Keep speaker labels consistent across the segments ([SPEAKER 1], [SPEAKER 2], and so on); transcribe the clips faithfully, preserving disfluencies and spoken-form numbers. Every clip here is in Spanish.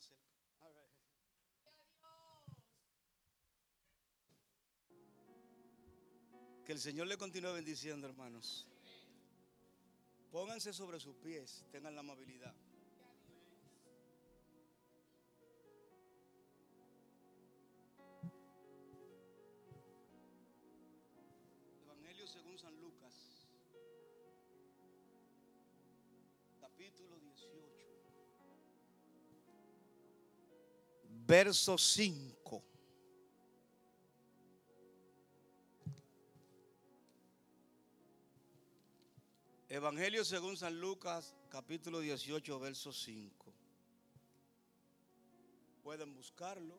[SPEAKER 1] más cerca. Que el Señor le continúe bendiciendo, hermanos. Pónganse sobre sus pies, tengan la amabilidad. Evangelio según San Lucas, capítulo dieciocho, verso cinco. Evangelio según San Lucas, capítulo dieciocho, verso cinco. Pueden buscarlo.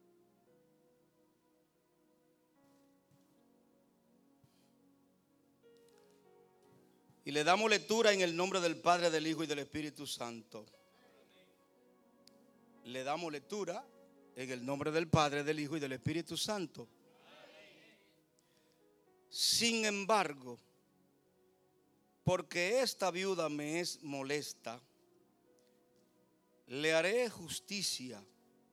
[SPEAKER 1] Y le damos lectura en el nombre del Padre, del Hijo y del Espíritu Santo. Le damos lectura en el nombre del Padre, del Hijo y del Espíritu Santo. Sin embargo, porque esta viuda me es molesta, le haré justicia,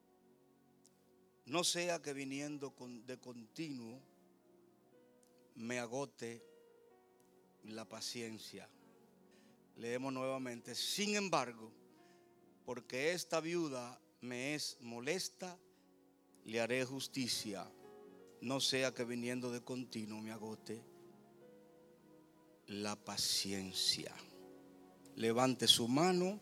[SPEAKER 1] no sea que viniendo con, de continuo me agote la paciencia. Leemos nuevamente. Sin embargo, porque esta viuda me es molesta, le haré justicia, no sea que viniendo de continuo me agote la paciencia. Levante su mano,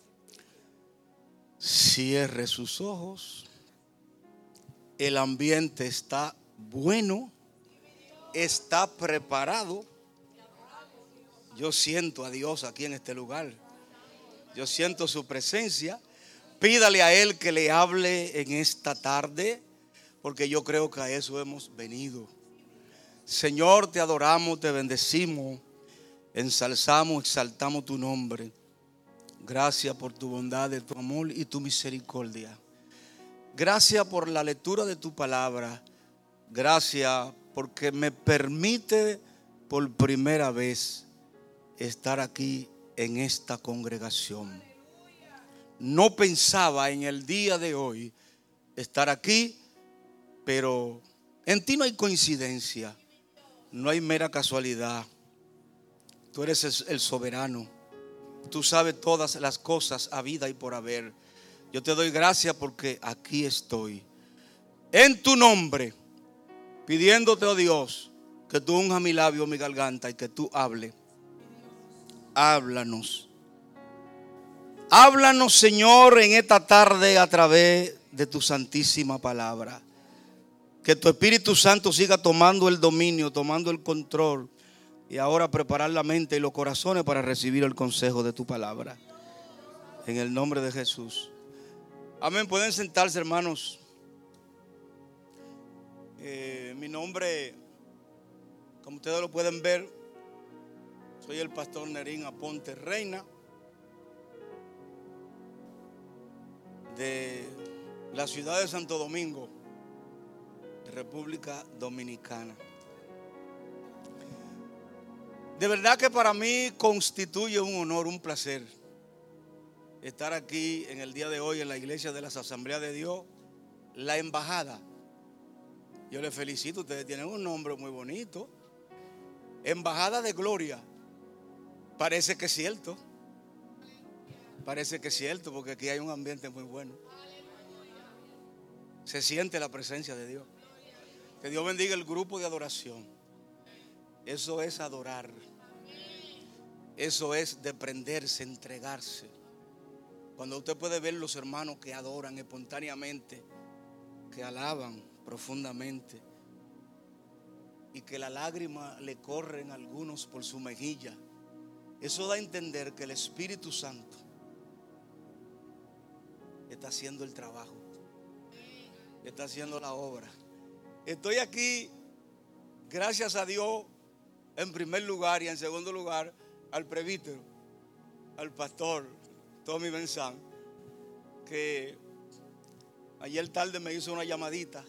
[SPEAKER 1] cierre sus ojos. El ambiente está bueno, está preparado. Yo siento a Dios aquí en este lugar. Yo siento su presencia. Pídale a Él que le hable en esta tarde, porque yo creo que a eso hemos venido. Señor, te adoramos, te bendecimos, ensalzamos, exaltamos tu nombre. Gracias por tu bondad, tu amor y tu misericordia. Gracias por la lectura de tu palabra. Gracias porque me permite por primera vez estar aquí en esta congregación. No pensaba en el día de hoy estar aquí, pero en ti no hay coincidencia, no hay mera casualidad. Tú eres el soberano. Tú sabes todas las cosas a vida y por haber. Yo te doy gracias porque aquí estoy. En tu nombre, pidiéndote, oh Dios, que tú unjas mi labio, mi garganta y que tú hables. Háblanos. Háblanos, Señor, en esta tarde a través de tu santísima palabra. Que tu Espíritu Santo siga tomando el dominio, tomando el control. Y ahora preparar la mente y los corazones para recibir el consejo de tu palabra. En el nombre de Jesús. Amén. Pueden sentarse, hermanos. Eh, mi nombre, como ustedes lo pueden ver, soy el pastor Nerín Aponte Reina, de la ciudad de Santo Domingo, República Dominicana. De verdad que para mí constituye un honor, un placer estar aquí en el día de hoy en la iglesia de las Asambleas de Dios, la embajada. Yo les felicito, ustedes tienen un nombre muy bonito, Embajada de Gloria. Parece que es cierto, parece que es cierto, porque aquí hay un ambiente muy bueno. Se siente la presencia de Dios. Que Dios bendiga el grupo de adoración. Eso es adorar. Eso es desprenderse, entregarse. Cuando usted puede ver los hermanos que adoran espontáneamente, que alaban profundamente y que la lágrima le corren a algunos por su mejilla, eso da a entender que el Espíritu Santo está haciendo el trabajo, está haciendo la obra. Estoy aquí, gracias a Dios, en primer lugar, y en segundo lugar al presbítero, al pastor Tommy Benzán, que ayer tarde me hizo una llamadita.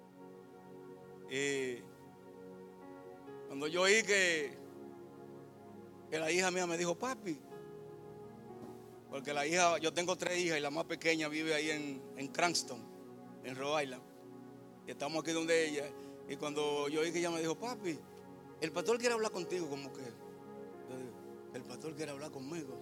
[SPEAKER 1] Eh, cuando yo oí que, que la hija mía me dijo: papi, Porque la hija, yo tengo tres hijas y la más pequeña vive ahí en, en Cranston, en Rhode Island. Y estamos aquí donde ella. Y cuando yo oí que ella me dijo, papi, el pastor quiere hablar contigo, como que, yo digo, el pastor quiere hablar conmigo.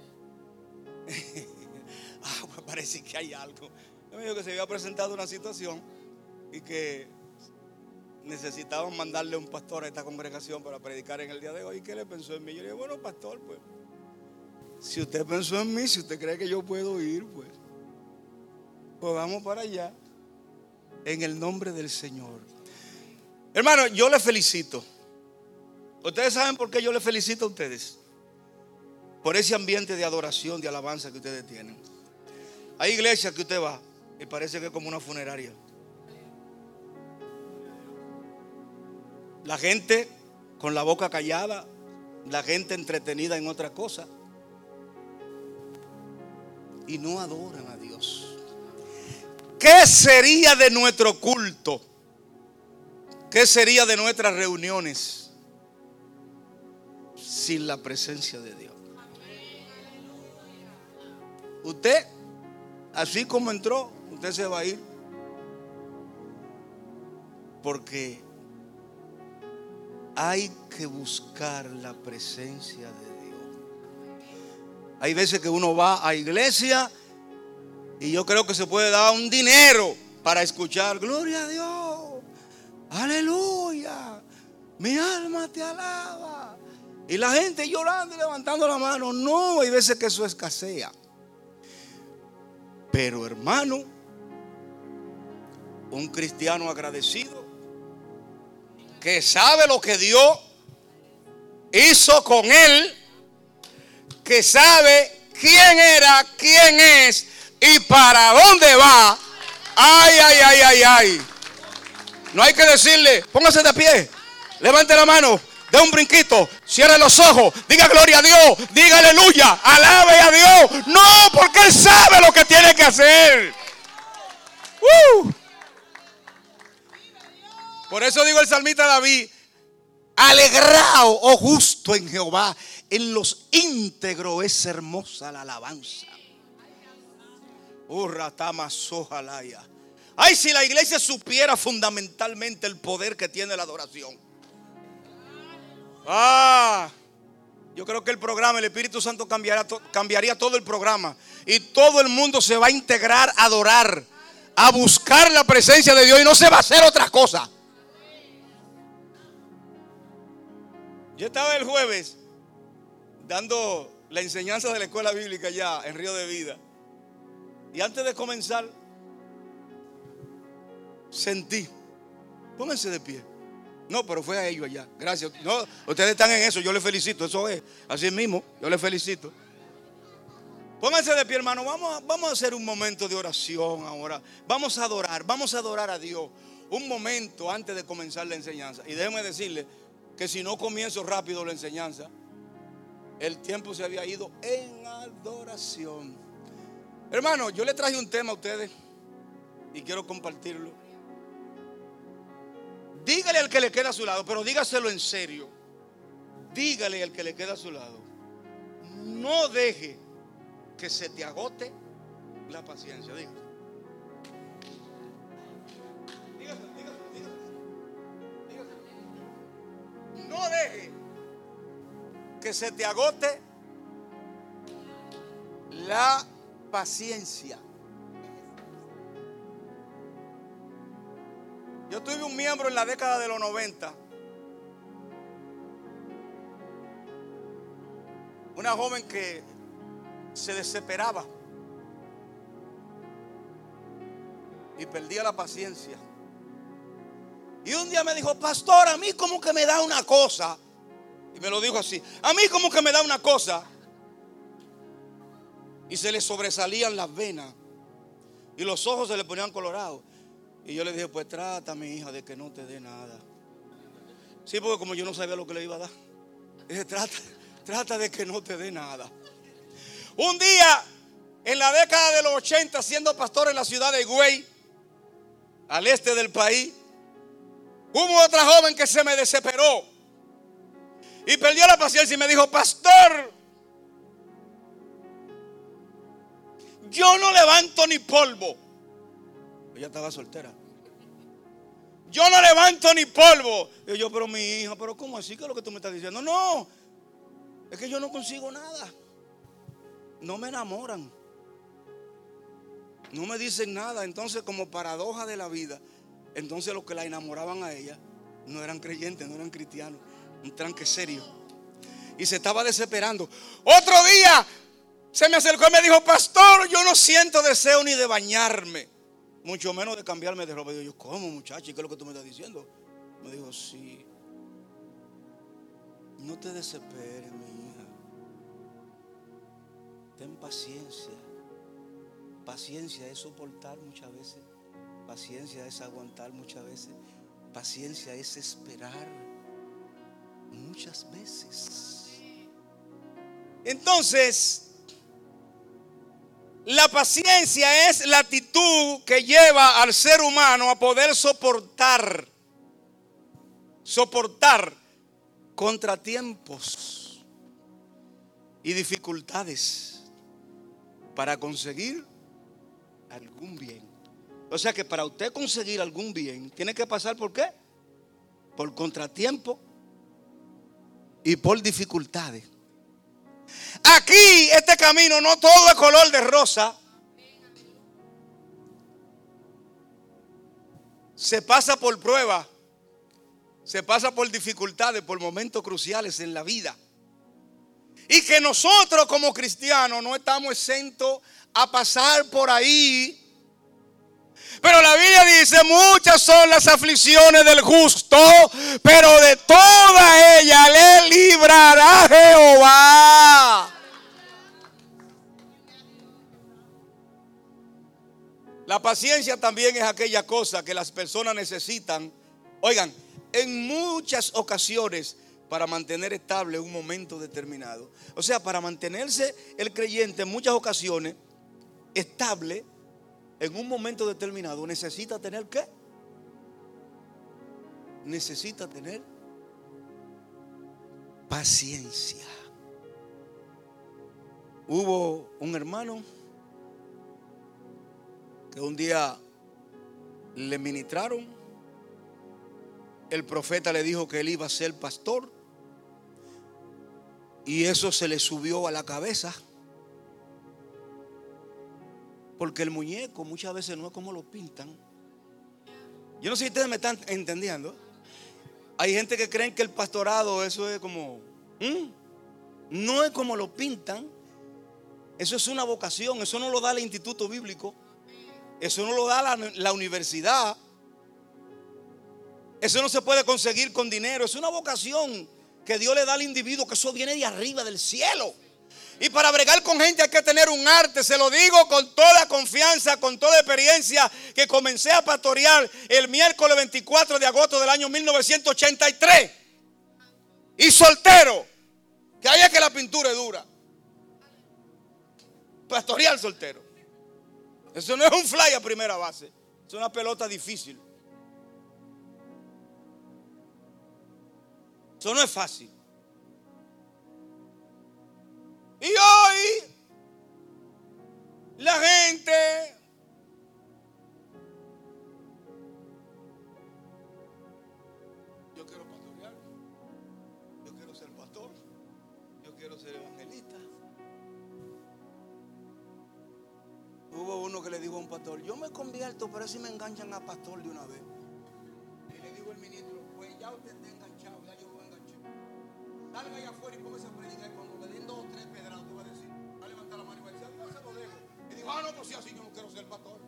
[SPEAKER 1] Ah, pues parece que hay algo. Yo me dijo que se había presentado una situación y que necesitaban mandarle un pastor a esta congregación para predicar en el día de hoy. ¿Y qué le pensó en mí? Yo le dije, bueno, pastor, pues, si usted pensó en mí, si usted cree que yo puedo ir, pues, pues vamos para allá. En el nombre del Señor. Hermano, yo le felicito. Ustedes saben por qué yo le felicito a ustedes. Por ese ambiente de adoración, de alabanza que ustedes tienen. Hay iglesias que usted va y parece que es como una funeraria. La gente con la boca callada, la gente entretenida en otra cosa y no adoran a Dios. ¿Qué sería de nuestro culto? ¿Qué sería de nuestras reuniones sin la presencia de Dios? Usted, así como entró, usted se va a ir. Porque hay que buscar la presencia de Dios. Hay veces que uno va a iglesia y yo creo que se puede dar un dinero para escuchar gloria a Dios, aleluya, mi alma te alaba. Y la gente llorando y levantando la mano. No, hay veces que eso escasea. Pero hermano, un cristiano agradecido que sabe lo que Dios hizo con él, que sabe quién era, quién es y para dónde va. Ay, ay, ay, ay, ay. No hay que decirle, póngase de pie, levante la mano, dé un brinquito, cierre los ojos, diga gloria a Dios, diga aleluya, alabe a Dios. No, porque Él sabe lo que tiene que hacer. Uh. Por eso digo el salmista David, alegraos, oh justo en Jehová, en los íntegros es hermosa la alabanza. Ay, si la iglesia supiera fundamentalmente el poder que tiene la adoración. Ah, yo creo que el programa, el Espíritu Santo cambiará, cambiaría todo el programa. Y todo el mundo se va a integrar a adorar, a buscar la presencia de Dios. Y no se va a hacer otra cosa. Yo estaba el jueves dando la enseñanza de la escuela bíblica allá en Río de Vida. Y antes de comenzar, sentí, pónganse de pie. No, pero fue a ellos allá. Gracias. No, ustedes están en eso, yo les felicito. Eso es, así mismo, yo les felicito. Pónganse de pie, hermano. Vamos a, vamos a hacer un momento de oración ahora. Vamos a adorar, vamos a adorar a Dios. Un momento antes de comenzar la enseñanza. Y déjenme decirle que si no comienzo rápido la enseñanza, el tiempo se había ido en adoración. Hermano, yo le traje un tema a ustedes y quiero compartirlo. Dígale al que le queda a su lado, pero dígaselo en serio. Dígale al que le queda a su lado, no deje que se te agote la paciencia. Dígale. Dígase, dígase, dígase, dígase. No deje que se te agote la paciencia. Yo tuve un miembro en la década de los noventa, una joven que se desesperaba y perdía la paciencia. Y un día me dijo, pastor, a mí como que me da una cosa. Y me lo dijo así, a mí como que me da una cosa. Y se le sobresalían las venas y los ojos se le ponían colorados. Y yo le dije, pues trata, mi hija, de que no te dé nada. Sí, porque como yo no sabía lo que le iba a dar, dije, trata, trata de que no te dé nada. Un día, en la década de los ochenta, siendo pastor en la ciudad de Higüey, al este del país, hubo otra joven que se me desesperó y perdió la paciencia y me dijo, pastor, yo no levanto ni polvo. Ella estaba soltera. Yo no levanto ni polvo. Y yo, pero mi hija, pero ¿cómo así? ¿Qué es lo que tú me estás diciendo? No, es que yo no consigo nada. No me enamoran. No me dicen nada. Entonces, como paradoja de la vida, entonces los que la enamoraban a ella no eran creyentes, no eran cristianos. Un tranque serio. Y se estaba desesperando. Otro día se me acercó y me dijo, pastor, yo no siento deseo ni de bañarme, mucho menos de cambiarme de ropa. Y yo, ¿cómo, muchacho? ¿Qué es lo que tú me estás diciendo? Me dijo, sí. No te desesperes, mi hija. Ten paciencia. Paciencia es soportar muchas veces. Paciencia es aguantar muchas veces. Paciencia es esperar muchas veces. Entonces, la paciencia es la actitud que lleva al ser humano a poder soportar, soportar contratiempos y dificultades para conseguir algún bien. O sea que para usted conseguir algún bien, tiene que pasar ¿por qué? Por contratiempo y por dificultades. Aquí este camino no todo es color de rosa. Se pasa por pruebas, se pasa por dificultades, por momentos cruciales en la vida. Y que nosotros como cristianos no estamos exentos a pasar por ahí. Pero la Biblia dice, muchas son las aflicciones del justo, pero de toda ella le librará Jehová. La paciencia también es aquella cosa que las personas necesitan, oigan, en muchas ocasiones para mantener estable un momento determinado. O sea, para mantenerse el creyente en muchas ocasiones estable en un momento determinado, necesita tener ¿qué? Necesita tener paciencia. Hubo un hermano que un día le ministraron. El profeta le dijo que él iba a ser pastor. Y eso se le subió a la cabeza. Porque el muñeco muchas veces no es como lo pintan. Yo no sé si ustedes me están entendiendo. Hay gente que creen que el pastorado eso es como ¿hmm? No es como lo pintan. Eso es una vocación. Eso no lo da el instituto bíblico. Eso no lo da la, la universidad. Eso no se puede conseguir con dinero. Es una vocación que Dios le da al individuo, que eso viene de arriba, del cielo. Y para bregar con gente hay que tener un arte. Se lo digo con toda confianza, con toda experiencia, que comencé a pastorear el miércoles veinticuatro de agosto del año mil novecientos ochenta y tres. Y soltero, que ahí es que la pintura es dura. Pastorear soltero. Eso no es un fly a primera base. Es una pelota difícil. Eso no es fácil. Y hoy la gente yo quiero pastorear, yo quiero ser pastor, yo quiero ser evangelista. Hubo uno que le dijo a un pastor, yo me convierto, pero si me enganchan a pastor de una vez. Y le dijo el ministro, pues ya usted está enganchado, ya yo lo enganché. Salga allá afuera y póngase a predicar. Cuando le den dos o tres pedradas, tú vas a decir, va a levantar la mano y va a decir, no se lo dejo. Y dijo, ah, no, pues si así yo no quiero ser pastor.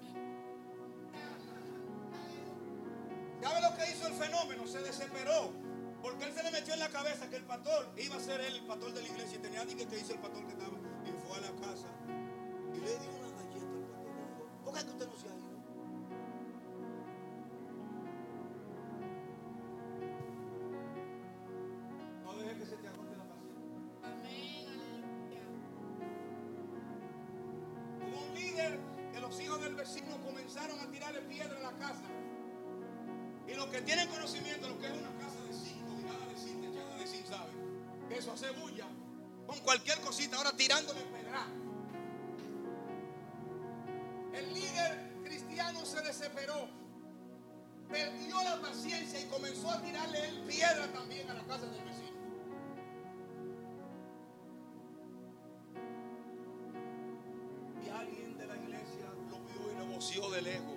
[SPEAKER 1] ¿Sabe lo que hizo el fenómeno? Se desesperó. Porque él se le metió en la cabeza que el pastor iba a ser él, el pastor de la iglesia. Y tenía que hizo el pastor que estaba. Y fue a la casa. Y le dio una galleta al pastor. Le dijo, ¿por qué es que usted no se ha ido? No deje que se te agote la paciencia. Hubo un líder que los hijos del vecino comenzaron a tirarle piedra a la casa. Y los que tienen conocimiento de lo que es una casa de zinc, dominada de zinc, techada de zinc, ¿saben? Que eso hace bulla con cualquier cosita, ahora tirándole pedra. perdió la paciencia y comenzó a tirarle él piedra también a la casa del vecino. Y alguien de la iglesia lo vio y lo voció de lejos.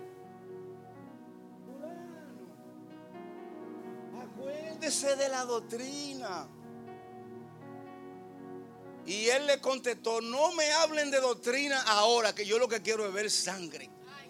[SPEAKER 1] Fulano, acuérdese de la doctrina. Y él le contestó: no me hablen de doctrina ahora, que yo lo que quiero es ver sangre.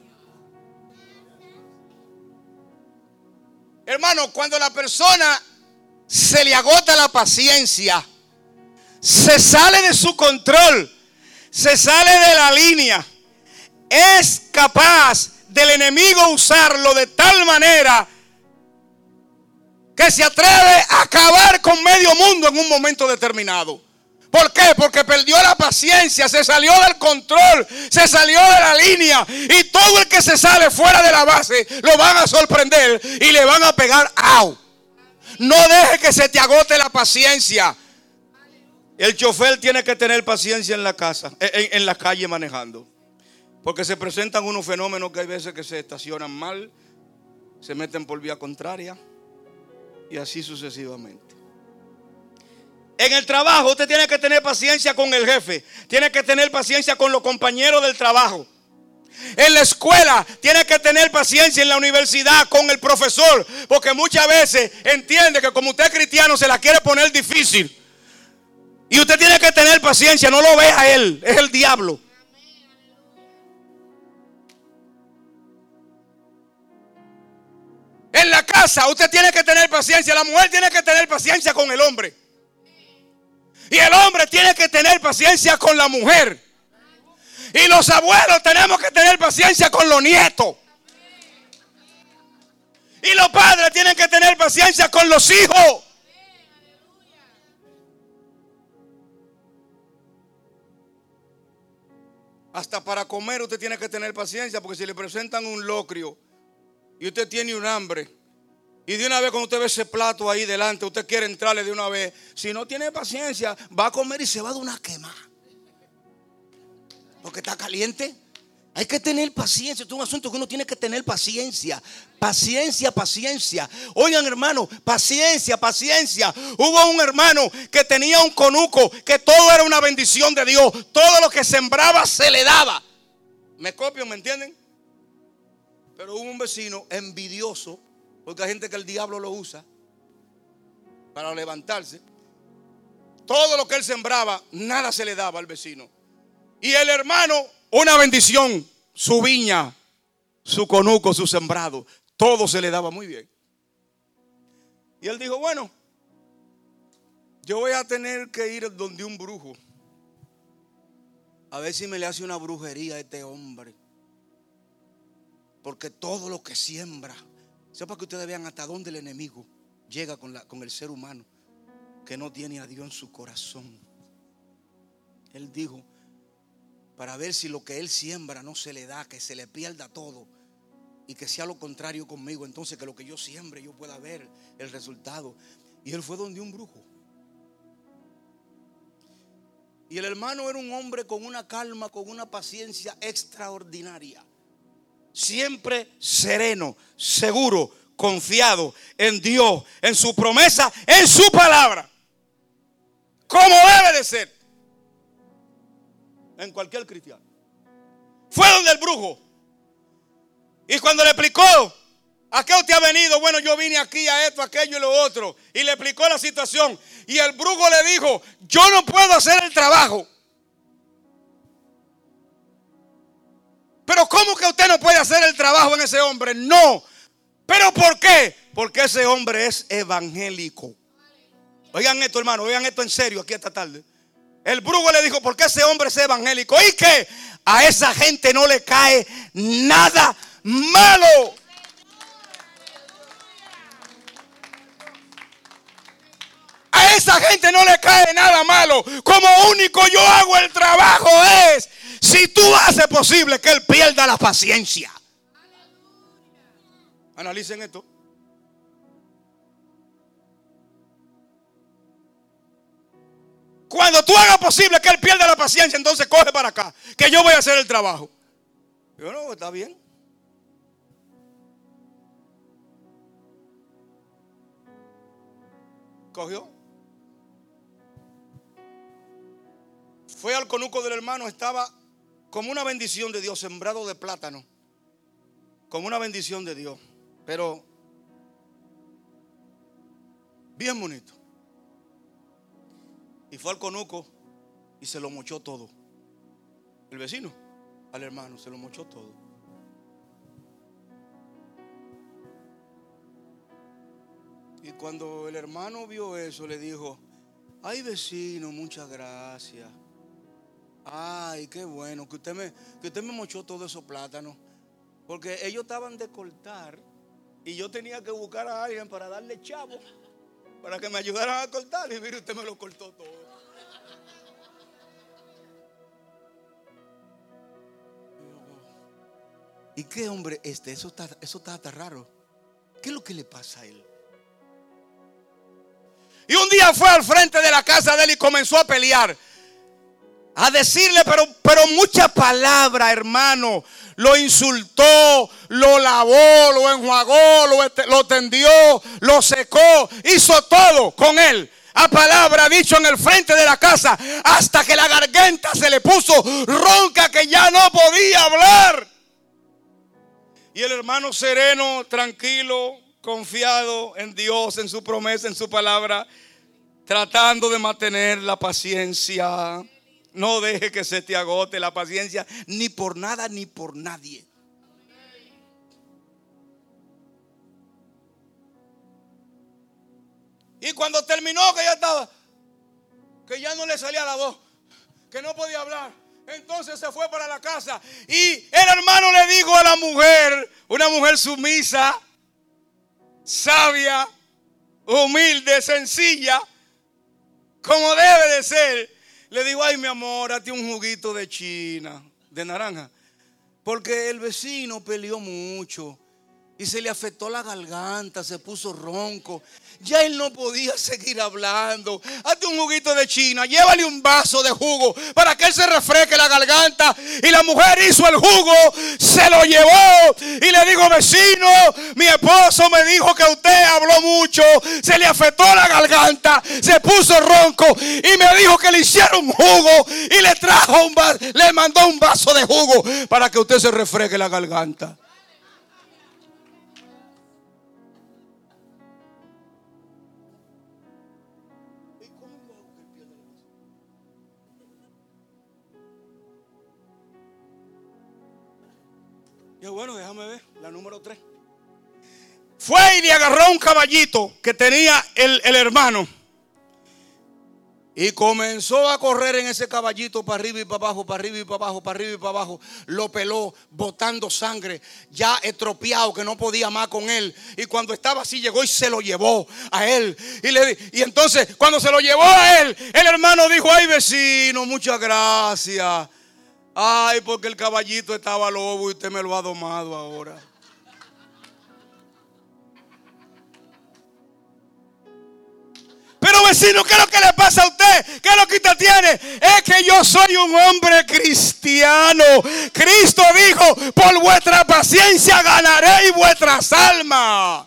[SPEAKER 1] Hermano, cuando la persona se le agota la paciencia, se sale de su control, se sale de la línea, es capaz del enemigo usarlo de tal manera que se atreve a acabar con medio mundo en un momento determinado. ¿Por qué? Porque perdió la paciencia, se salió del control, se salió de la línea. Y todo el que se sale fuera de la base lo van a sorprender y le van a pegar ¡au! No deje que se te agote la paciencia. El chofer tiene que tener paciencia en la casa, en, en la calle manejando. Porque se presentan unos fenómenos que hay veces que se estacionan mal, se meten por vía contraria y así sucesivamente. En el trabajo usted tiene que tener paciencia con el jefe, tiene que tener paciencia con los compañeros del trabajo. En la escuela tiene que tener paciencia, en la universidad con el profesor, porque muchas veces entiende que como usted es cristiano se la quiere poner difícil. Y usted tiene que tener paciencia, no lo ve a él, es el diablo. En la casa usted tiene que tener paciencia, la mujer tiene que tener paciencia con el hombre. Y el hombre tiene que tener paciencia con la mujer. Y los abuelos tenemos que tener paciencia con los nietos. Y los padres tienen que tener paciencia con los hijos. Hasta para comer usted tiene que tener paciencia, porque si le presentan un locrio y usted tiene un hambre, y de una vez cuando usted ve ese plato ahí delante, usted quiere entrarle de una vez. Si no tiene paciencia, va a comer y se va de una quema, porque está caliente. Hay que tener paciencia. Esto es un asunto que uno tiene que tener paciencia. Paciencia, paciencia. Oigan, hermano, paciencia, paciencia. Hubo un hermano que tenía un conuco, que todo era una bendición de Dios. Todo lo que sembraba se le daba. ¿Me copio, me entienden? Pero hubo un vecino envidioso, porque hay gente que el diablo lo usa para levantarse. Todo lo que él sembraba, nada se le daba al vecino. Y el hermano, una bendición, su viña, su conuco, su sembrado, todo se le daba muy bien. Y él dijo: bueno, yo voy a tener que ir donde un brujo, a ver si me le hace una brujería a este hombre, porque todo lo que siembra. Sepa que ustedes vean hasta dónde el enemigo llega con, la, con el ser humano que no tiene a Dios en su corazón. Él dijo: para ver si lo que él siembra no se le da, que se le pierda todo y que sea lo contrario conmigo. Entonces que lo que yo siembre yo pueda ver el resultado. Y él fue donde un brujo. Y el hermano era un hombre con una calma, con una paciencia extraordinaria. Siempre sereno, seguro, confiado en Dios, en su promesa, en su palabra. Como debe de ser en cualquier cristiano. Fue donde el brujo. Y cuando le explicó: ¿a qué usted ha venido? Bueno, yo vine aquí a esto, aquello y lo otro. Y le explicó la situación. Y el brujo le dijo: yo no puedo hacer el trabajo. Pero ¿cómo que usted no puede hacer el trabajo en ese hombre? No. ¿Pero por qué? Porque ese hombre es evangélico. Oigan esto, hermano, oigan esto en serio aquí esta tarde. El brujo le dijo: porque ese hombre es evangélico. ¿Y qué? A esa gente no le cae nada malo. A esa gente no le cae nada malo. Como único yo hago el trabajo es si tú haces posible que él pierda la paciencia. Analicen esto. Cuando tú hagas posible que él pierda la paciencia, entonces coge para acá, que yo voy a hacer el trabajo. Yo no, está bien. Cogió. Fue al conuco del hermano, estaba como una bendición de Dios, sembrado de plátano. Como una bendición de Dios. Pero bien bonito. Y fue al conuco y se lo mochó todo. El vecino al hermano se lo mochó todo. Y cuando el hermano vio eso, le dijo: ay, vecino, muchas gracias. Ay, qué bueno que usted me, que usted me mochó todos esos plátanos. Porque ellos estaban de cortar y yo tenía que buscar a alguien para darle chavo, para que me ayudaran a cortar. Y mire, usted me lo cortó todo. ¿Y qué hombre este? Eso está, eso está tan raro. ¿Qué es lo que le pasa a él? Y un día fue al frente de la casa de él y comenzó a pelear, a decirle, pero, pero mucha palabra, hermano. Lo insultó, lo lavó, lo enjuagó, lo, lo tendió, lo secó, hizo todo con él. A palabra dicho en el frente de la casa, hasta que la garganta se le puso ronca, que ya no podía hablar. Y el hermano sereno, tranquilo, confiado en Dios, en su promesa, en su palabra, tratando de mantener la paciencia. No deje que se te agote la paciencia, ni por nada ni por nadie. Y cuando terminó, que ya estaba, que ya no le salía la voz, que no podía hablar, entonces se fue para la casa. Y el hermano le dijo a la mujer, una mujer sumisa, sabia, humilde, sencilla, como debe de ser, le digo: ay, mi amor, hazte un juguito de China, de naranja, porque el vecino peleó mucho y se le afectó la garganta, se puso ronco. Ya él no podía seguir hablando. Hazte un juguito de China, llévale un vaso de jugo para que él se refresque la garganta. Y la mujer hizo el jugo, se lo llevó. Y le digo: vecino, mi esposo me dijo que usted habló mucho, se le afectó la garganta, se puso ronco y me dijo que le hiciera un jugo. Y le trajo un vaso, le mandó un vaso de jugo para que usted se refresque la garganta. Y bueno, déjame ver la número tres. Fue y le agarró un caballito que tenía el, el hermano y comenzó a correr en ese caballito para arriba y para abajo, para arriba y para abajo, para arriba y para abajo. Lo peló, botando sangre, ya estropeado, que no podía más con él. Y cuando estaba así, llegó y se lo llevó a él. Y, le, y entonces, cuando se lo llevó a él, el hermano dijo: ay, vecino, muchas gracias. Ay, porque el caballito estaba lobo y usted me lo ha domado ahora. Pero vecino, ¿qué es lo que le pasa a usted? ¿Qué es lo que usted tiene? Es que yo soy un hombre cristiano. Cristo dijo: por vuestra paciencia ganaréis vuestras almas.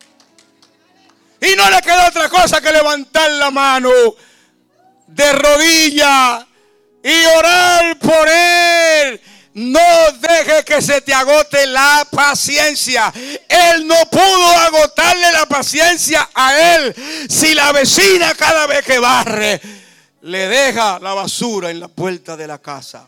[SPEAKER 1] Y no le queda otra cosa que levantar la mano de rodillas y orar por él. No deje que se te agote la paciencia. Él no pudo agotarle la paciencia a él. Si la vecina cada vez que barre le deja la basura en la puerta de la casa.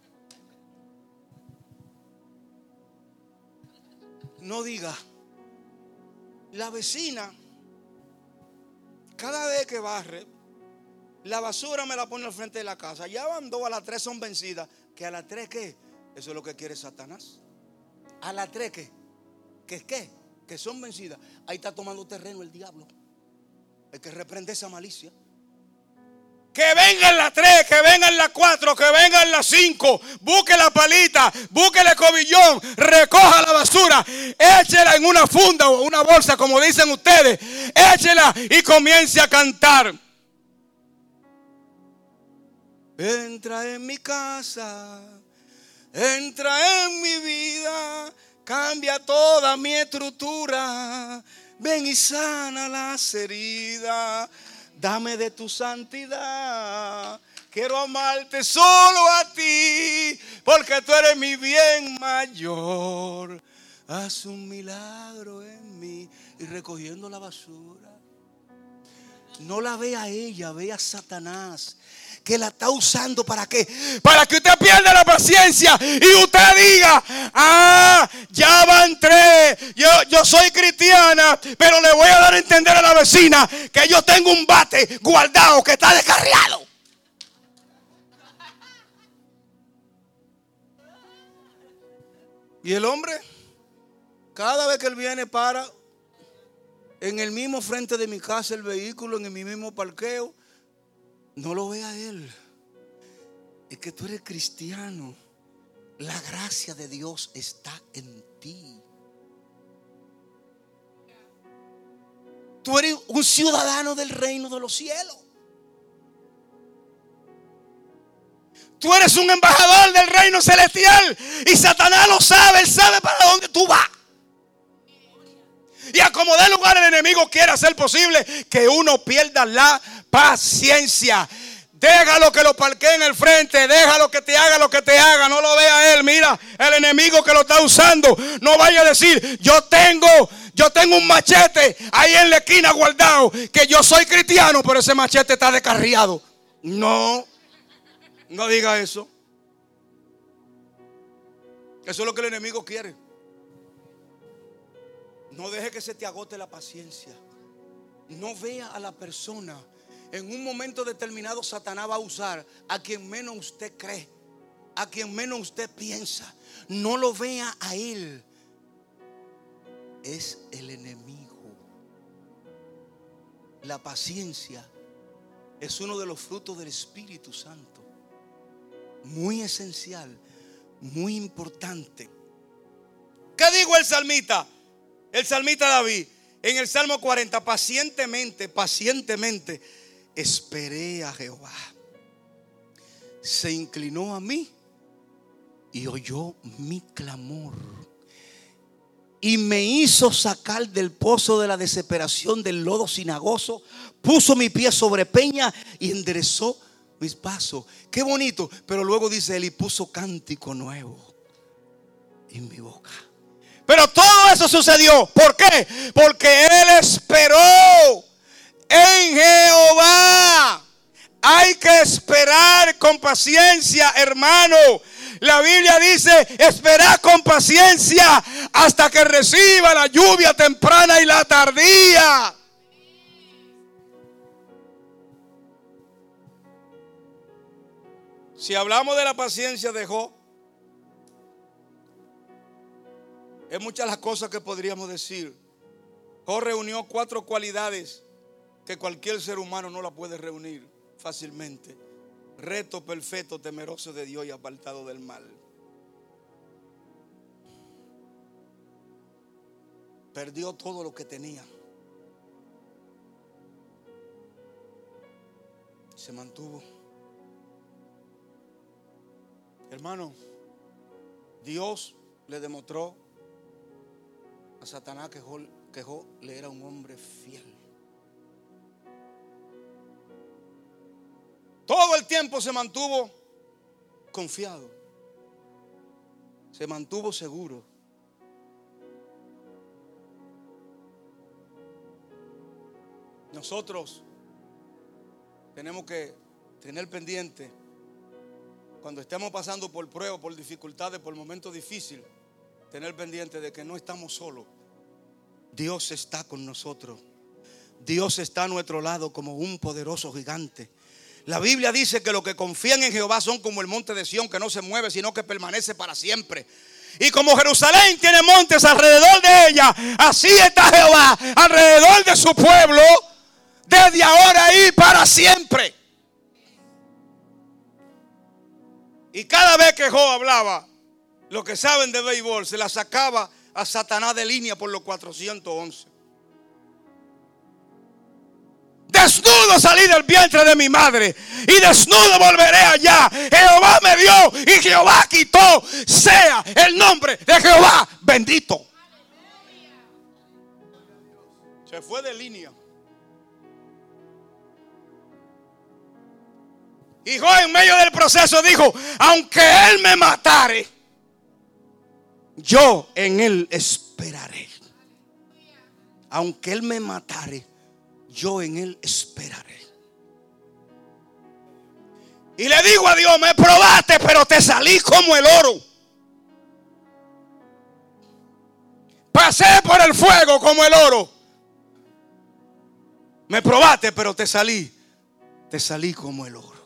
[SPEAKER 1] No diga: la vecina cada vez que barre la basura me la pone al frente de la casa. Ya van dos, a las tres son vencidas. ¿Que a las tres qué? Eso es lo que quiere Satanás. ¿A las tres qué? ¿Qué qué? Que son vencidas. Ahí está tomando terreno el diablo. Hay que reprender esa malicia. Que vengan las tres, que vengan las cuatro, que vengan las cinco. Busque la palita, busque el escobillón, recoja la basura, échela en una funda o una bolsa, como dicen ustedes. Échela y comience a cantar. Entra en mi casa, entra en mi vida, cambia toda mi estructura. Ven y sana las heridas. Dame de tu santidad. Quiero amarte solo a ti, porque tú eres mi bien mayor. Haz un milagro en mí. Y recogiendo la basura. No la ve a ella, ve a Satanás, que la está usando para qué, para que usted pierda la paciencia y usted diga: ah, ya van tres, yo, yo soy cristiana, pero le voy a dar a entender a la vecina que yo tengo un bate guardado que está descarriado. Y el hombre, cada vez que él viene, para en el mismo frente de mi casa el vehículo, en mi mismo parqueo. No lo ve a él. Es que tú eres cristiano. La gracia de Dios está en ti. Tú eres un ciudadano del reino de los cielos. Tú eres un embajador del reino celestial. Y Satanás lo sabe. Él sabe para dónde tú vas. Y a como dé lugar el enemigo quiere hacer posible que uno pierda la paciencia. Déjalo que lo parquee en el frente. Déjalo que te haga lo que te haga. No lo vea a él. Mira, el enemigo que lo está usando. No vaya a decir: yo tengo, yo tengo un machete ahí en la esquina guardado, que yo soy cristiano, pero ese machete está descarriado. No, no diga eso. Eso es lo que el enemigo quiere. No deje que se te agote la paciencia. No vea a la persona. En un momento determinado Satanás va a usar a quien menos usted cree, a quien menos usted piensa. No lo vea a él. Es el enemigo. La paciencia es uno de los frutos del Espíritu Santo. Muy esencial, muy importante. ¿Qué dijo el salmista? El salmista David, en el Salmo cuarenta: pacientemente, pacientemente esperé a Jehová. Se inclinó a mí y oyó mi clamor. Y me hizo sacar del pozo de la desesperación, del lodo cenagoso. Puso mi pie sobre peña y enderezó mis pasos. Qué bonito. Pero luego dice él: y puso cántico nuevo en mi boca. Pero todo eso sucedió. ¿Por qué? Porque él esperó en Jehová. Hay que esperar con paciencia, hermano. La Biblia dice: esperad con paciencia hasta que reciba la lluvia temprana y la tardía. Si hablamos de la paciencia de Job, es muchas las cosas que podríamos decir. Job reunió cuatro cualidades que cualquier ser humano no la puede reunir fácilmente: recto, perfecto, temeroso de Dios y apartado del mal. Perdió todo lo que tenía. Se mantuvo. Hermano, Dios le demostró a Satanás que Job, que Job le era un hombre fiel. Todo el tiempo se mantuvo confiado. Se mantuvo seguro. Nosotros tenemos que tener pendiente, cuando estemos pasando por pruebas, por dificultades, por momentos difíciles, tener pendiente de que no estamos solos. Dios está con nosotros. Dios está a nuestro lado como un poderoso gigante. La Biblia dice que los que confían en Jehová son como el monte de Sión, que no se mueve, sino que permanece para siempre. Y como Jerusalén tiene montes alrededor de ella, así está Jehová alrededor de su pueblo, desde ahora y para siempre. Y cada vez que Job hablaba, los que saben de béisbol, se la sacaba a Satanás de línea por los cuatrocientos once. Desnudo salí del vientre de mi madre y desnudo volveré allá. Jehová me dio y Jehová quitó. Sea el nombre de Jehová bendito. Se fue de línea. Y Job en medio del proceso dijo: aunque él me matare, yo en él esperaré. Aunque él me matare, yo en él esperaré. Y le digo a Dios: me probaste, pero te salí como el oro. Pasé por el fuego como el oro. Me probaste, pero te salí. Te salí como el oro.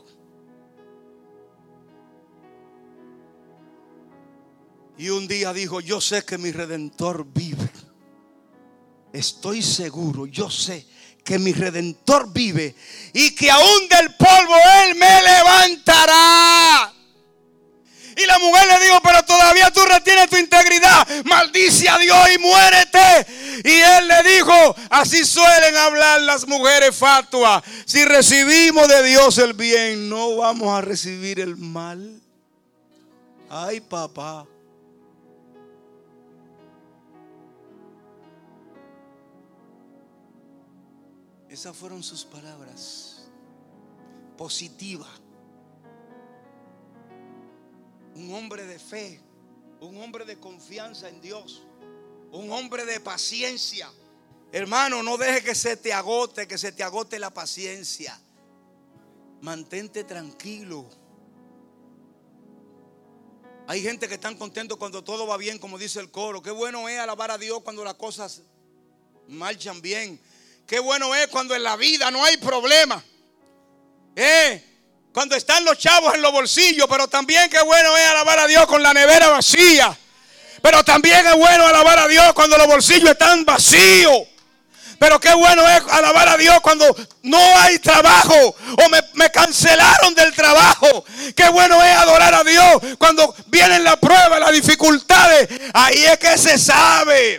[SPEAKER 1] Y un día dijo: yo sé que mi Redentor vive. Estoy seguro, yo sé que mi Redentor vive y que aún del polvo Él me levantará. Y la mujer le dijo: pero todavía tú retienes tu integridad. Maldice a Dios y muérete. Y él le dijo: así suelen hablar las mujeres fatuas. Si recibimos de Dios el bien, no vamos a recibir el mal. Ay, papá. Esas fueron sus palabras positivas. Un hombre de fe, un hombre de confianza en Dios, un hombre de paciencia. Hermano, no deje que se te agote, que se te agote la paciencia. Mantente tranquilo. Hay gente que están contentos cuando todo va bien, como dice el coro. Qué bueno es alabar a Dios cuando las cosas marchan bien. Qué bueno es cuando en la vida no hay problema. Eh, cuando están los chavos en los bolsillos. Pero también qué bueno es alabar a Dios con la nevera vacía. Pero también es bueno alabar a Dios cuando los bolsillos están vacíos. Pero qué bueno es alabar a Dios cuando no hay trabajo o me, me cancelaron del trabajo. Qué bueno es adorar a Dios cuando vienen las pruebas, las dificultades. Ahí es que se sabe.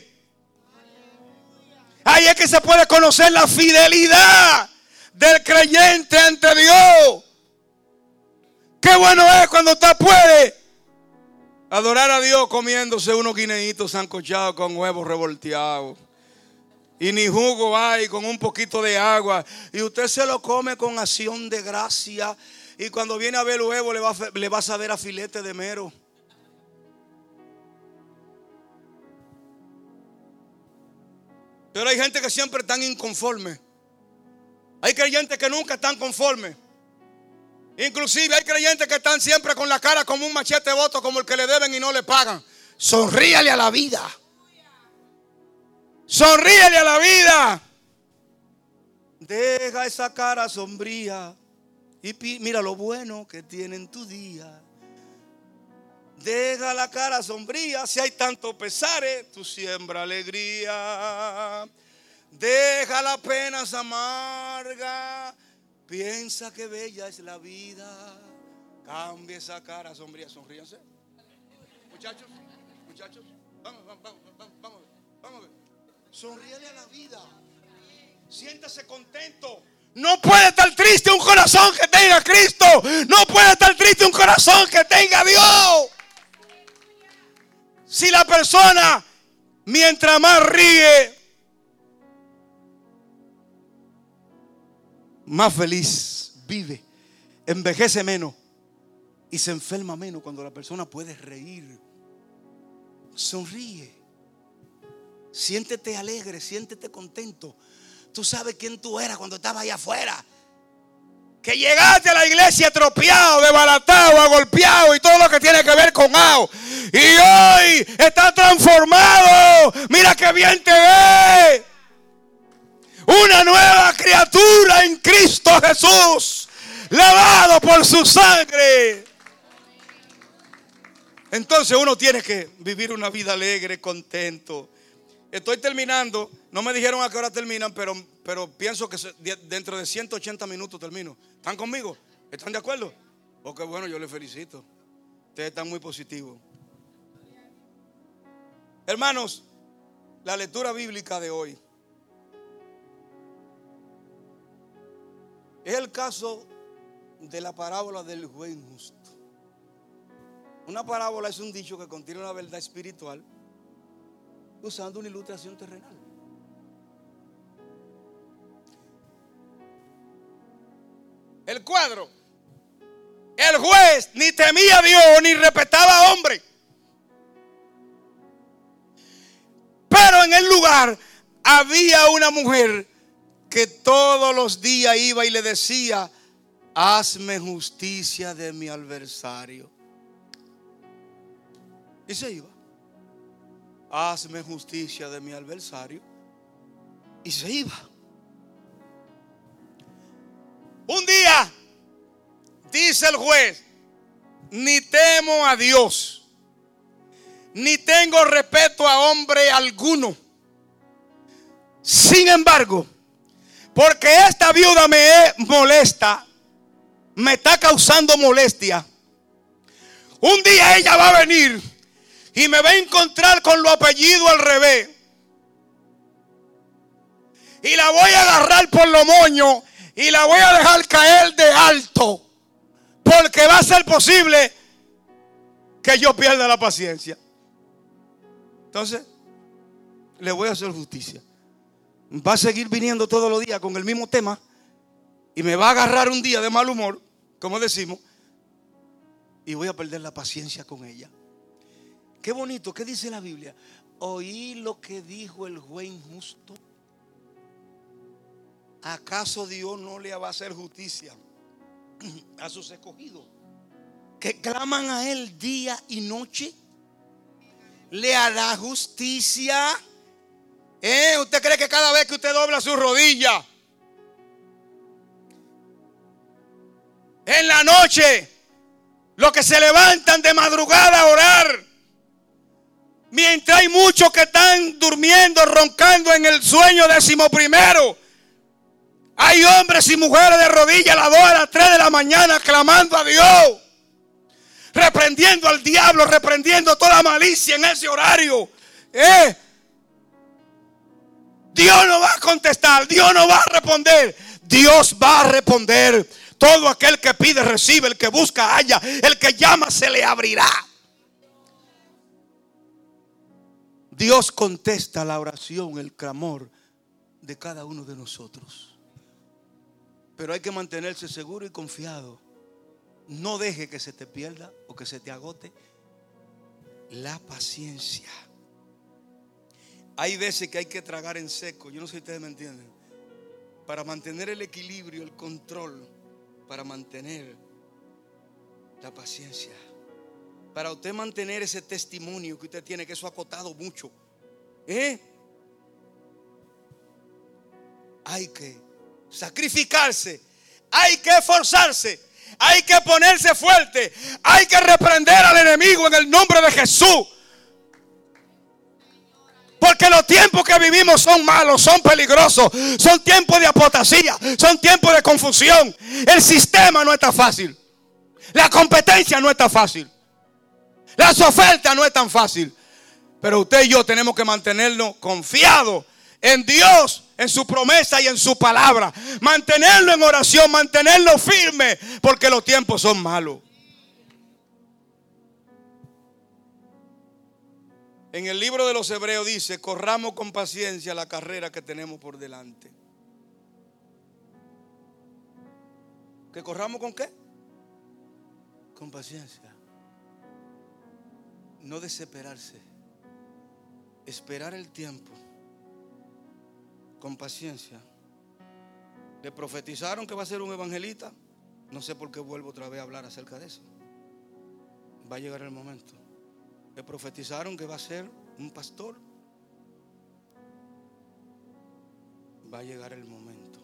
[SPEAKER 1] Ahí es que se puede conocer la fidelidad del creyente ante Dios. Qué bueno es cuando usted puede adorar a Dios comiéndose unos guineitos sancochados con huevos revolteados. Y ni jugo hay, con un poquito de agua. Y usted se lo come con acción de gracia. Y cuando viene a ver el huevo le va, le va a saber a filete de mero. Pero hay gente que siempre están inconforme. Hay creyentes que nunca están conformes. Inclusive hay creyentes que están siempre con la cara como un machete boto, como el que le deben y no le pagan. Sonríale a la vida. Sonríele a la vida. Deja esa cara sombría y mira lo bueno que tiene en tu día. Deja la cara sombría. Si hay tanto pesares, tú siembra alegría. Deja las penas amargas. Piensa que bella es la vida. Cambia esa cara sombría. Sonríanse. Muchachos, muchachos. Vamos, vamos, vamos, vamos, vamos, vamos. Sonríele a la vida. Siéntase contento. No puede estar triste un corazón que tenga a Cristo. No puede estar triste un corazón que tenga a Dios. Si la persona mientras más ríe, más feliz vive, envejece menos y se enferma menos cuando la persona puede reír. Sonríe. Siéntete alegre, siéntete contento. Tú sabes quién tú eras cuando estabas allá afuera. Que llegaste a la iglesia atropiado, desbaratado, agolpeado y todo lo que tiene que ver con ao. Y hoy está transformado. Mira qué bien te ve. Una nueva criatura en Cristo Jesús, lavado por su sangre. Entonces uno tiene que vivir una vida alegre, contento. Estoy terminando. No me dijeron a qué hora terminan, pero, pero pienso que dentro de ciento ochenta minutos termino. ¿Están conmigo? ¿Están de acuerdo? Oh, qué bueno, yo les felicito. Ustedes están muy positivos. Hermanos, la lectura bíblica de hoy es el caso de la parábola del juez injusto. Una parábola es un dicho que contiene una verdad espiritual usando una ilustración terrenal. el cuadro. El juez ni temía a Dios ni respetaba a hombre. Pero en el lugar había una mujer que todos los días iba y le decía: hazme justicia de mi adversario. Y se iba: hazme justicia de mi adversario. Y se iba. Un día dice el juez: ni temo a Dios, ni tengo respeto a hombre alguno. Sin embargo, porque esta viuda me molesta, me está causando molestia, un día ella va a venir y me va a encontrar con los apellidos al revés. Y la voy a agarrar por los moños y la voy a dejar caer de alto. Porque va a ser posible que yo pierda la paciencia. Entonces, le voy a hacer justicia. Va a seguir viniendo todos los días con el mismo tema. Y me va a agarrar un día de mal humor, como decimos. Y voy a perder la paciencia con ella. Qué bonito, ¿qué dice la Biblia? Oí lo que dijo el juez injusto. ¿Acaso Dios no le va a hacer justicia a sus escogidos que claman a Él día y noche? ¿Le hará justicia? ¿Eh? ¿Usted cree que cada vez que usted dobla su rodilla en la noche, los que se levantan de madrugada a orar, mientras hay muchos que están durmiendo, roncando en el sueño decimoprimero, hay hombres y mujeres de rodillas a las dos, a las tres de la mañana clamando a Dios, reprendiendo al diablo, reprendiendo toda malicia en ese horario? ¿Eh? Dios no va a contestar, Dios no va a responder. Dios va a responder. Todo aquel que pide recibe, el que busca halla, el que llama se le abrirá. Dios contesta la oración, el clamor de cada uno de nosotros. Pero hay que mantenerse seguro y confiado. No deje que se te pierda o que se te agote la paciencia. Hay veces que hay que tragar en seco. Yo no sé si ustedes me entienden. Para mantener el equilibrio, el control, para mantener la paciencia, para usted mantener ese testimonio que usted tiene, que eso ha costado mucho, ¿eh? Hay que sacrificarse, hay que esforzarse, hay que ponerse fuerte, hay que reprender al enemigo en el nombre de Jesús. Porque los tiempos que vivimos son malos, son peligrosos, son tiempos de apostasía, son tiempos de confusión. El sistema no está fácil, la competencia no está fácil, las ofertas no es tan fácil. Pero usted y yo tenemos que mantenernos confiados en Dios, en su promesa y en su palabra. Mantenerlo en oración, mantenerlo firme, porque los tiempos son malos. En el libro de los Hebreos dice: corramos con paciencia la carrera que tenemos por delante. ¿Que corramos con qué? Con paciencia. No desesperarse. Esperar el tiempo. Con paciencia. Le profetizaron que va a ser un evangelista. No sé por qué vuelvo otra vez a hablar acerca de eso. Va a llegar el momento. Le profetizaron que va a ser un pastor. Va a llegar el momento.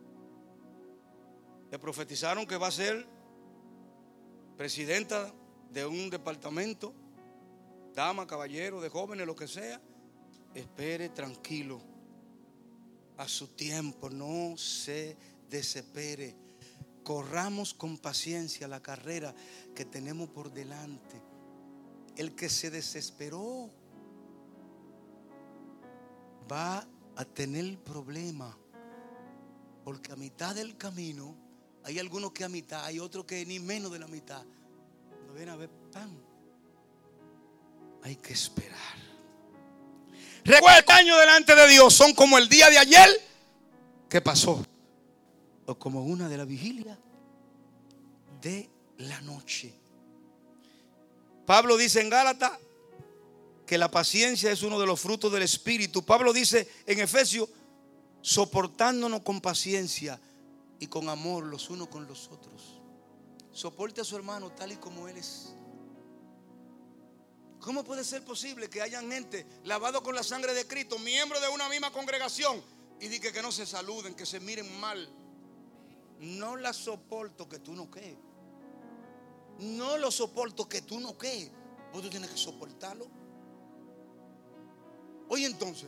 [SPEAKER 1] Le profetizaron que va a ser presidenta de un departamento, dama, caballero, de jóvenes, lo que sea. Espere tranquilo. A su tiempo, no se desespere. Corramos con paciencia la carrera que tenemos por delante. El que se desesperó va a tener problema, porque a mitad del camino hay algunos que a mitad, hay otros que ni menos de la mitad. Cuando viene a ver, ¡pam!, hay que esperar. Recuerda, años delante de Dios son como el día de ayer que pasó, o como una de la vigilia de la noche. Pablo dice en Gálatas que la paciencia es uno de los frutos del Espíritu. Pablo dice en Efesios, soportándonos con paciencia y con amor los unos con los otros. Soporte a su hermano tal y como él es. ¿Cómo puede ser posible que hayan gente lavado con la sangre de Cristo, miembros de una misma congregación, y diga que no se saluden, que se miren mal? No la soporto que tú no qué. No lo soporto que tú no qué. Vos tú tienes que soportarlo. Oye, entonces,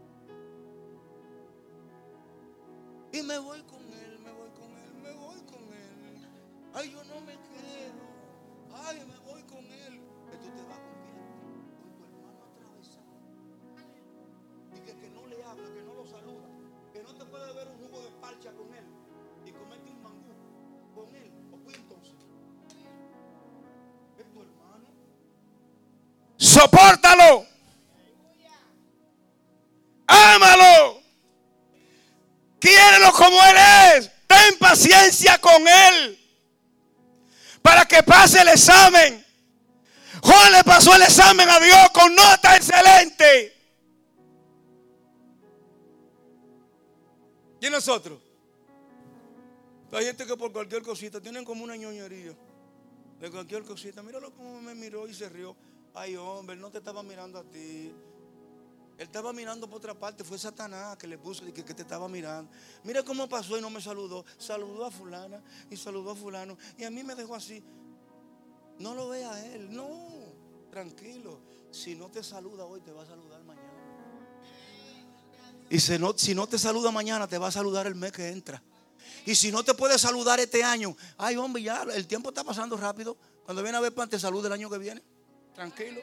[SPEAKER 1] y me voy con él, me voy con él, me voy con él. Ay, yo no me quedo. Ay, me voy con él. Que tú te vas con quién? Con tu hermano atravesado. Y que, que no le habla, que no lo saluda, que no te puede beber un jugo de parcha con él y comerte un mangú con él. ¿O pues entonces? ¿Es tu hermano? Sopórtalo. Ámalo. Quiérelo como él es. Ten paciencia con él para que pase el examen. Juan le pasó el examen a Dios con nota excelente. ¿Y nosotros? Hay gente que por cualquier cosita tienen como una ñoñería. De cualquier cosita. Míralo cómo me miró y se rió. Ay, hombre, él no te estaba mirando a ti. Él estaba mirando por otra parte. Fue Satanás que le puso que, que te estaba mirando. Mira cómo pasó y no me saludó. Saludó a fulana y saludó a fulano. Y a mí me dejó así. No lo vea a él. No, tranquilo. Si no te saluda hoy, te va a saludar mañana. Y si no, si no te saluda mañana, te va a saludar el mes que entra. Y si no te puede saludar este año, ay, hombre, ya el tiempo está pasando rápido. Cuando viene a ver, te saluda el año que viene. Tranquilo.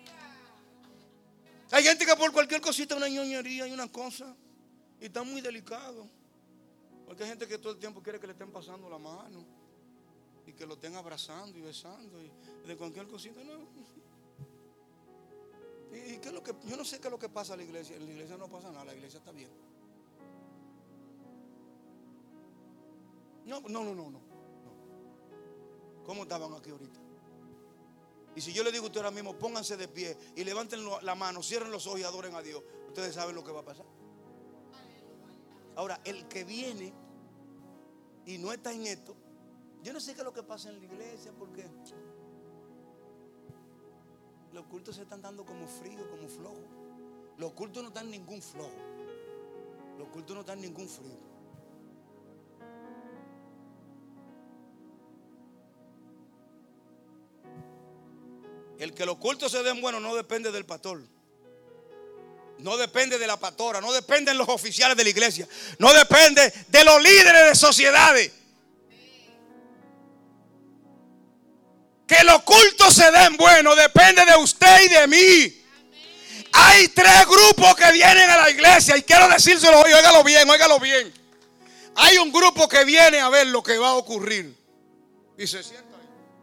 [SPEAKER 1] Hay gente que por cualquier cosita, una ñoñería y una cosa, y está muy delicado. Porque hay gente que todo el tiempo quiere que le estén pasando la mano y que lo estén abrazando y besando y de cualquier cosita, no. ¿Y qué es lo que? Yo no sé qué es lo que pasa en la iglesia. En la iglesia no pasa nada, la iglesia está bien. No, no, no, no, no. ¿Cómo estaban aquí ahorita? Y si yo le digo a ustedes ahora mismo, pónganse de pie y levanten la mano, cierren los ojos y adoren a Dios, ustedes saben lo que va a pasar. Ahora, el que viene y no está en esto, yo no sé qué es lo que pasa en la iglesia, porque los cultos se están dando como frío, como flojo. Los cultos no están ningún flojo. Los cultos no están ningún frío. El que los cultos se den buenos no depende del pastor. No depende de la pastora. No depende de los oficiales de la iglesia. No depende de los líderes de sociedades. Que los cultos se den buenos depende de usted y de mí. Hay tres grupos que vienen a la iglesia. Y quiero decírselo hoy, óigalo bien, óigalo bien. Hay un grupo que viene a ver lo que va a ocurrir. Y se sienta.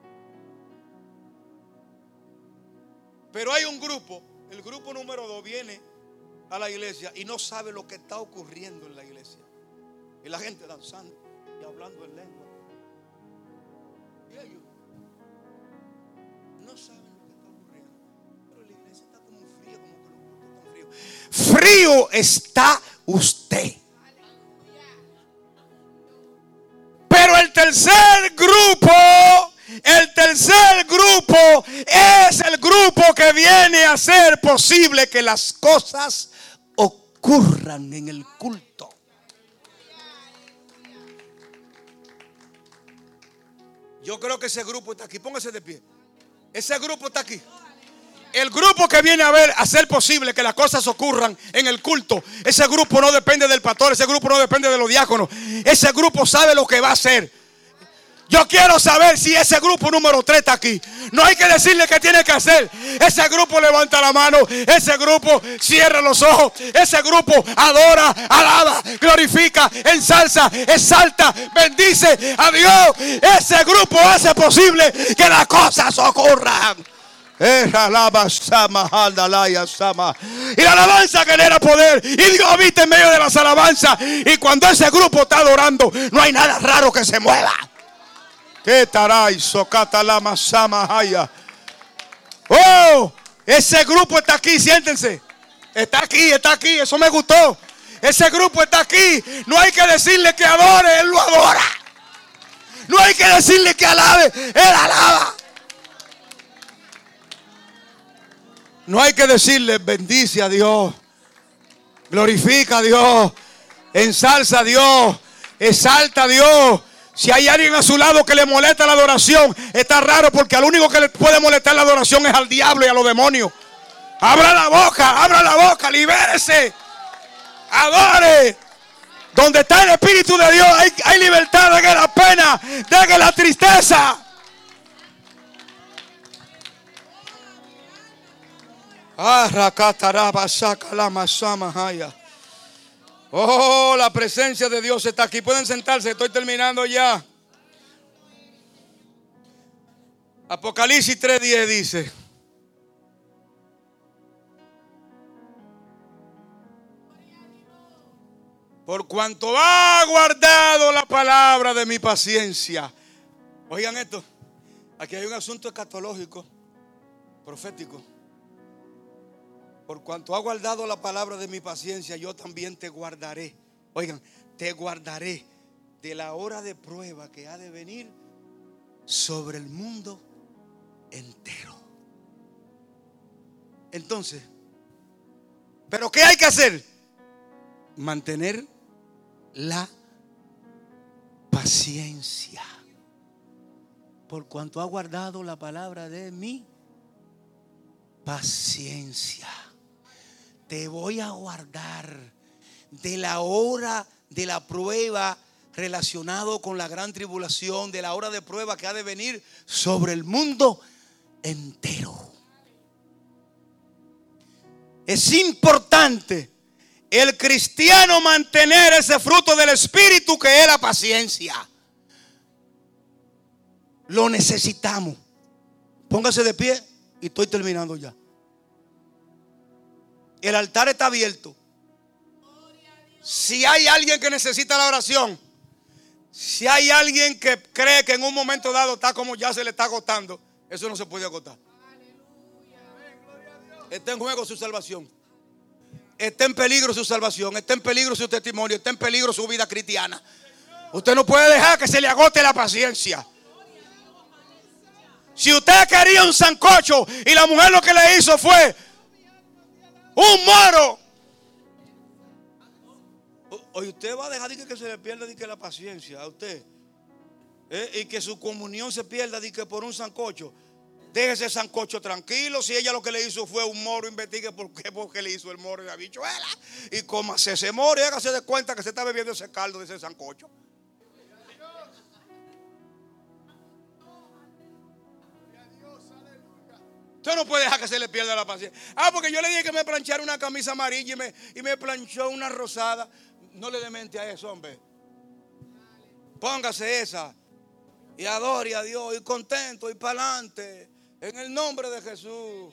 [SPEAKER 1] Pero hay un grupo, el grupo número dos viene a la iglesia y no sabe lo que está ocurriendo en la iglesia. Y la gente danzando y hablando en lengua. Y ellos no saben lo que está ocurriendo. Pero la iglesia está como fría, como que los cultos están fríos. Frío está usted. Pero el tercer grupo... El tercer grupo es el grupo que viene a hacer posible que las cosas ocurran en el culto. Yo creo que ese grupo está aquí. Póngase de pie. Ese grupo está aquí. El grupo que viene a ver, a hacer posible que las cosas ocurran en el culto. Ese grupo no depende del pastor. Ese grupo no depende de los diáconos. Ese grupo sabe lo que va a hacer. Yo quiero saber si ese grupo número tres está aquí. No hay que decirle qué tiene que hacer. Ese grupo levanta la mano. Ese grupo cierra los ojos. Ese grupo adora, alaba, glorifica, ensalza, exalta, bendice a Dios. Ese grupo hace posible que las cosas ocurran. Y la alabanza genera poder. Y Dios habita en medio de las alabanzas. Y cuando ese grupo está adorando, no hay nada raro que se mueva. ¿Qué taray? Socata la masama haya. Oh, ese grupo está aquí, siéntense. Está aquí, está aquí, eso me gustó. Ese grupo está aquí. No hay que decirle que adore, él lo adora. No hay que decirle que alabe, él alaba. No hay que decirle bendice a Dios, glorifica a Dios, ensalza a Dios, exalta a Dios. Si hay alguien a su lado que le molesta la adoración, está raro, porque al único que le puede molestar la adoración es al diablo y a los demonios. Abra la boca, abra la boca, libérese, adore. Donde está el Espíritu de Dios hay, hay libertad. Deje la pena, deje la tristeza. Oh, la presencia de Dios está aquí. Pueden sentarse, estoy terminando ya. Apocalipsis tres diez dice: por cuanto ha guardado la palabra de mi paciencia. Oigan esto, aquí hay un asunto escatológico, profético. Por cuanto ha guardado la palabra de mi paciencia, yo también te guardaré. Oigan, te guardaré de la hora de prueba que ha de venir sobre el mundo entero. Entonces, ¿pero qué hay que hacer? Mantener la paciencia. Por cuanto ha guardado la palabra de mi paciencia, te voy a guardar de la hora de la prueba relacionado con la gran tribulación, de la hora de prueba que ha de venir sobre el mundo entero. Es importante el cristiano mantener ese fruto del Espíritu que es la paciencia. Lo necesitamos. Póngase de pie y estoy terminando ya. El altar está abierto. Si hay alguien que necesita la oración, si hay alguien que cree que en un momento dado está como ya se le está agotando, eso no se puede agotar. Está en juego su salvación. Está en peligro su salvación. Está en peligro su testimonio. Está en peligro su vida cristiana. Usted no puede dejar que se le agote la paciencia. Si usted quería un sancocho y la mujer lo que le hizo fue un moro, o usted va a dejar que se le pierda que la paciencia a usted, ¿eh? Y que su comunión se pierda que por un sancocho. Deje ese sancocho tranquilo. Si ella lo que le hizo fue un moro, investigue por qué, por qué le hizo el moro y la habichuela, y cómase ese moro y hágase de cuenta que se está bebiendo ese caldo de ese sancocho. Usted no puede dejar que se le pierda la paciencia. Ah, porque yo le dije que me planchara una camisa amarilla y me, y me planchó una rosada. No le dé mente a eso, hombre. Póngase esa y adore a Dios y contento y para adelante en el nombre de Jesús.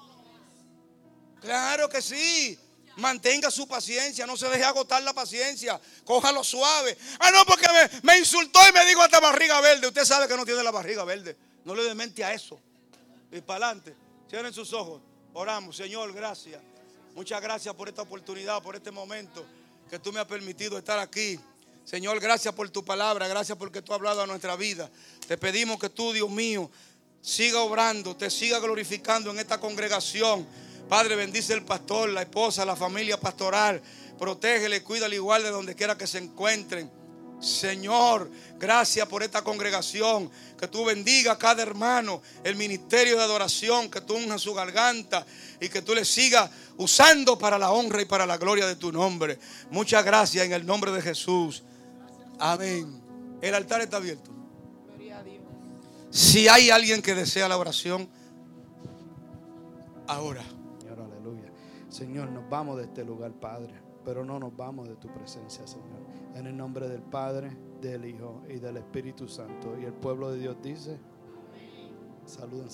[SPEAKER 1] Claro que sí. Mantenga su paciencia, no se deje agotar la paciencia. Cójalo suave. Ah, no, porque me, me insultó y me dijo hasta barriga verde. Usted sabe que no tiene la barriga verde. No le dé mente a eso. Y para adelante. Cierren sus ojos. Oramos. Señor, gracias. Muchas gracias por esta oportunidad, por este momento que tú me has permitido estar aquí. Señor, gracias por tu palabra. Gracias porque tú has hablado a nuestra vida. Te pedimos que tú, Dios mío, siga obrando, te siga glorificando en esta congregación. Padre, bendice el pastor, la esposa, la familia pastoral. Protégele, cuídale igual de donde quiera que se encuentren. Señor, gracias por esta congregación. Que tú bendiga a cada hermano, el ministerio de adoración, que tú unjas su garganta y que tú le sigas usando para la honra y para la gloria de tu nombre. Muchas gracias en el nombre de Jesús. Amén. El altar está abierto. Si hay alguien que desea la oración, ahora.
[SPEAKER 2] Señor, aleluya. Señor, nos vamos de este lugar, Padre, pero no nos vamos de tu presencia, Señor. En el nombre del Padre, del Hijo y del Espíritu Santo. Y el pueblo de Dios dice: saluden.